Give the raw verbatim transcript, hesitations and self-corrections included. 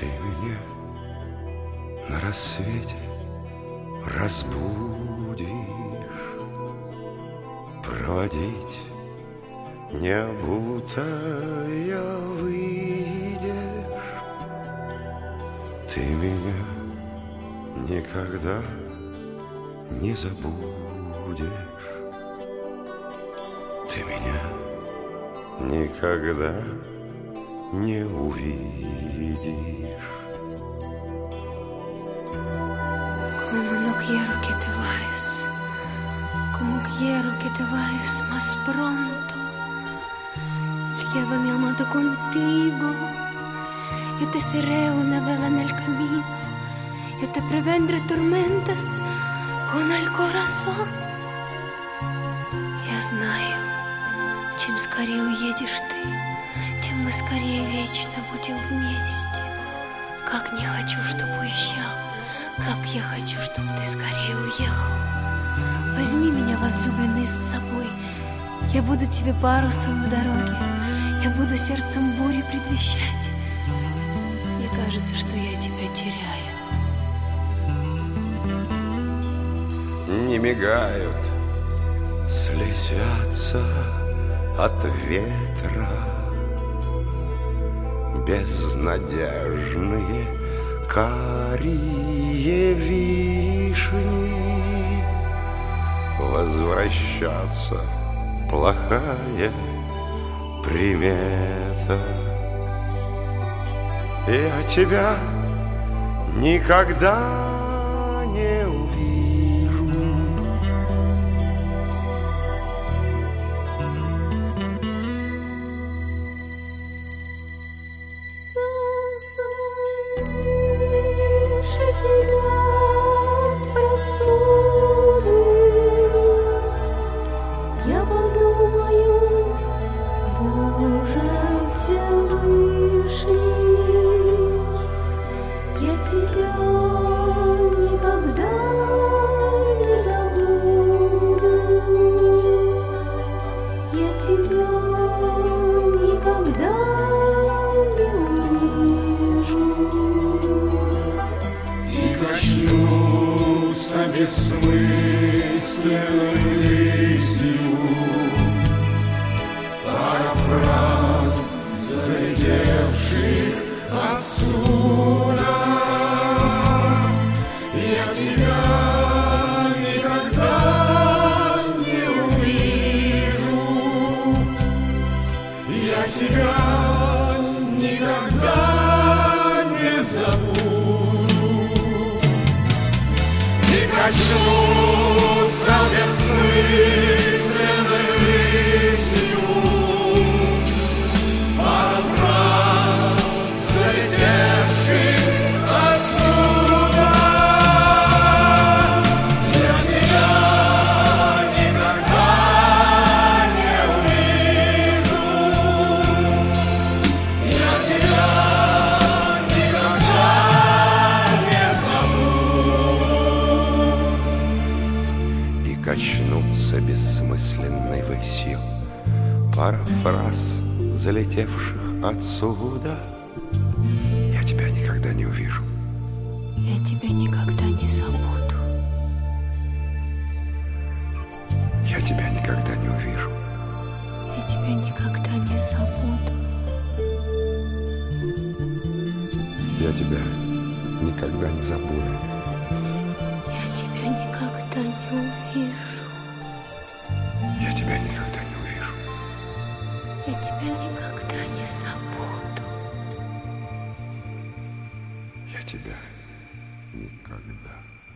Ты меня на рассвете разбудишь, проводить не обутая выйдешь. Ты меня никогда не забудешь. Ты меня никогда не увидишь. Como no quiero que te vayas, como quiero que te vayas más pronto. Llévame, amado, contigo. Yo te seré una vela en el camino. Yo te prevendré tormentas con el corazón. Я знаю, чем скорее уедешь ты, тем мы скорее вечно будем вместе. Как не хочу, чтобы уезжал, как я хочу, чтобы ты скорее уехал. Возьми меня, возлюбленный, с собой. Я буду тебе парусом в дороге. Я буду сердцем бури предвещать. Мне кажется, что я тебя теряю. Не мигают, слезятся от ветра безнадежные карие вишни. Возвращаться плохая примета. Я тебя никогда не увижу. Засоливши тебя от просуды, я подумаю, Боже Всевышний, я тебя никогда не забуду, я тебя никогда не увижу. И коснуться бессмысленной рысью парафраз залетевших отсюда. Я тебя никогда не увижу, я тебя никогда не забуду. И коснуться бессмысленной рысью парафраз залетевших отсюда. Я тебя никогда не увижу, я тебя никогда не забуду. И качнуться бессмысленной высью парафраз залетевших отсюда. Я тебя никогда не увижу. Я тебя никогда не забуду. Я тебя никогда не увижу. Я тебя никогда не забуду. Я тебя никогда не забуду. Я тебя никогда не увижу. Я тебя никогда не увижу. Я тебя никогда не забуду. Я тебя никогда